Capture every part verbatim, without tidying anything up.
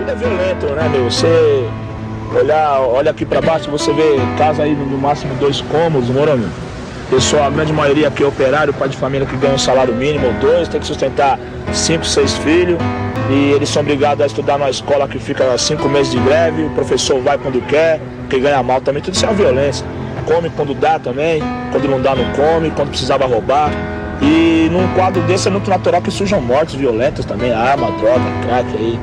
é violento, né, meu? Você olhar, olha aqui pra baixo, você vê casa aí no máximo dois cômodos, moro, meu? Pessoal, a grande maioria aqui é operário, pai de família que ganha um salário mínimo ou dois, tem que sustentar cinco, seis filhos. E eles são obrigados a estudar numa escola que fica cinco meses de greve, o professor vai quando quer, que ganha mal também, tudo isso é uma violência. Come quando dá também, quando não dá não come, quando precisava roubar. E num quadro desse é muito natural que surjam mortes violentas também, arma, droga, crack aí.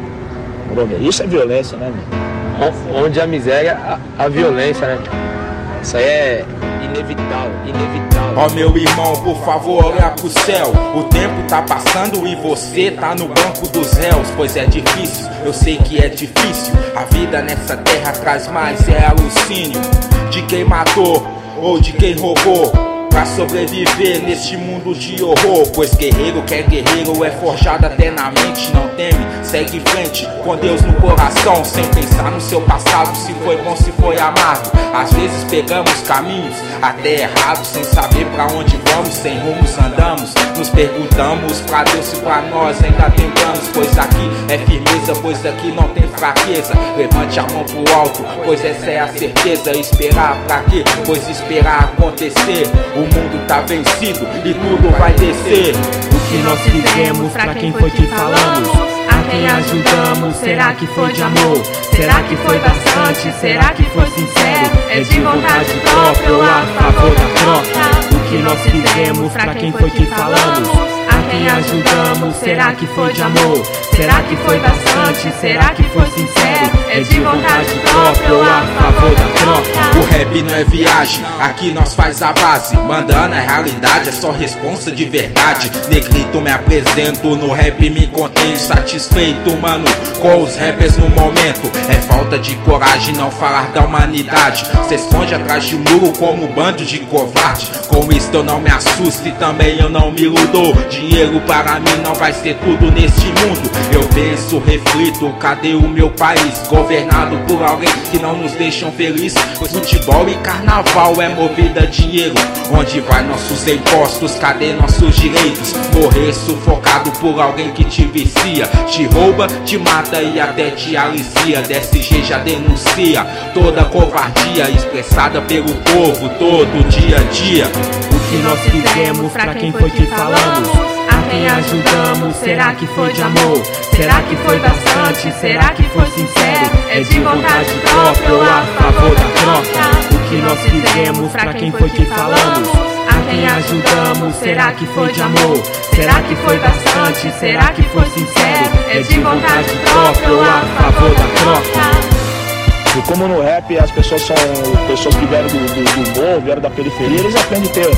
Isso é violência, né, meu? Onde a miséria, a, a violência, né? Isso aí é inevitável, inevitável. Ó, meu irmão, por favor, olha pro céu. O tempo tá passando e você tá no banco dos réus. Pois é difícil, eu sei que é difícil. A vida nessa terra traz mais, é alucínio de quem matou ou de quem roubou pra sobreviver neste mundo de horror. Pois guerreiro que é guerreiro é forjado até na mente. Não teme, segue em frente com Deus no coração, sem pensar no seu passado, se foi bom, se foi amargo. Às vezes pegamos caminhos até errados, sem saber pra onde vamos, sem rumos andamos. Nos perguntamos pra Deus se pra nós ainda tem planos. Pois aqui é firmeza, pois aqui não tem fraqueza. Levante a mão pro alto, pois essa é a certeza. Esperar pra quê? Pois esperar acontecer. O mundo tá vencido e tudo vai descer. O que nós fizemos, pra quem foi que falamos? A quem ajudamos, será que foi de amor? Será que foi bastante? Será que foi sincero? É de vontade própria ou a favor da troca? O que nós fizemos, pra quem foi que falamos? A quem ajudamos, será que foi de amor? Será que foi bastante? Será que foi sincero? É de vontade própria ou a favor da troca? O rap não é viagem, aqui nós faz a base. Mandando a realidade, é só responsa de verdade. Negrito, me apresento, no rap me contém satisfeito, mano, com os rappers no momento. É falta de coragem não falar da humanidade. Cê esconde atrás de muro como um bando de covarde. Com isso eu não me assusto e também eu não me iludo. Dinheiro para mim não vai ser tudo neste mundo. Eu penso, reflito, cadê o meu país? Governado por alguém que não nos deixam felizes. Futebol e carnaval é movida a dinheiro. Onde vai nossos impostos? Cadê nossos direitos? Morrer sufocado por alguém que te vicia, te rouba, te mata e até te alicia. D S G já denuncia toda covardia expressada pelo povo todo dia a dia. O que nós fizemos, pra quem foi que falamos? A quem ajudamos, será que foi de amor? Será que foi bastante? Será que foi sincero? É de vontade própria ou a favor da troca? O que nós fizemos, pra quem foi que falamos? A quem ajudamos, será que foi de amor? Será que foi bastante? Será que foi sincero? É de vontade própria ou a favor da troca? E como no rap as pessoas são pessoas que vieram do, do, do morro, vieram da periferia, eles aprendem a ter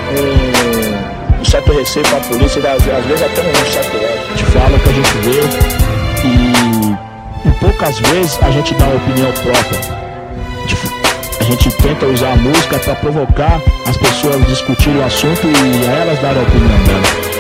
um, um certo receio com a polícia, às, às vezes até um certo ódio. A gente fala o que a gente vê e, e poucas vezes a gente dá uma opinião própria. A gente tenta usar a música para provocar as pessoas a discutirem o assunto e a elas darem a opinião delas.